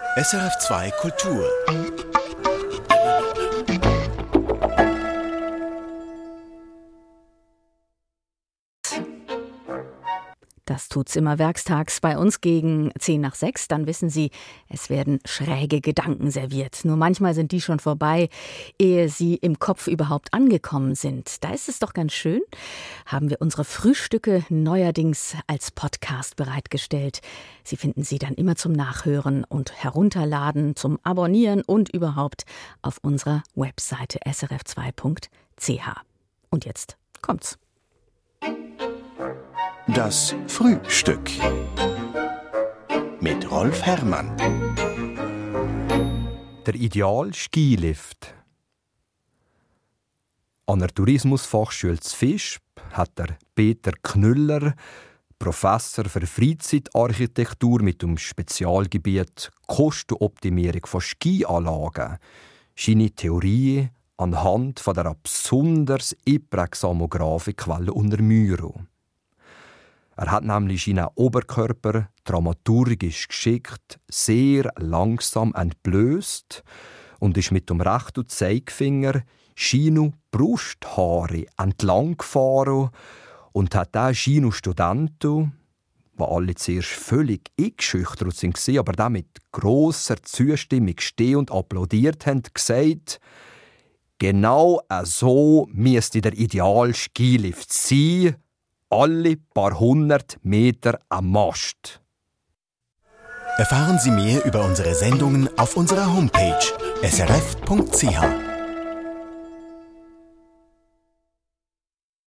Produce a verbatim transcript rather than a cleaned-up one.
S R F zwei Kultur. Das tut's immer werkstags bei uns gegen zehn nach sechs. Dann wissen Sie, es werden schräge Gedanken serviert. Nur manchmal sind die schon vorbei, ehe sie im Kopf überhaupt angekommen sind. Da ist es doch ganz schön, haben wir unsere Frühstücke neuerdings als Podcast bereitgestellt. Sie finden sie dann immer zum Nachhören und Herunterladen, zum Abonnieren und überhaupt auf unserer Webseite s r f zwei punkt c h. Und jetzt kommt's. Das Frühstück mit Rolf Herrmann. Der Ideal-Skilift. An der Tourismusfachschule Zvisp hat der Peter Knüller, Professor für Freizeitarchitektur mit dem Spezialgebiet Kostenoptimierung von Skianlagen, seine Theorie anhand von der besonders einprägsamen Grafik unter Myro. Er hat nämlich seinen Oberkörper dramaturgisch geschickt, sehr langsam entblößt und ist mit dem rechten Zeigefinger seine Brusthaare entlang gefahren und hat auch seine Studenten, die alle zuerst völlig eingeschüchtert waren, aber dann mit grosser Zustimmung stehen und applaudiert haben, gesagt, genau so müsste der Ideal-Skilift sein, alle paar hundert Meter am Mast. Erfahren Sie mehr über unsere Sendungen auf unserer Homepage s r f punkt c h.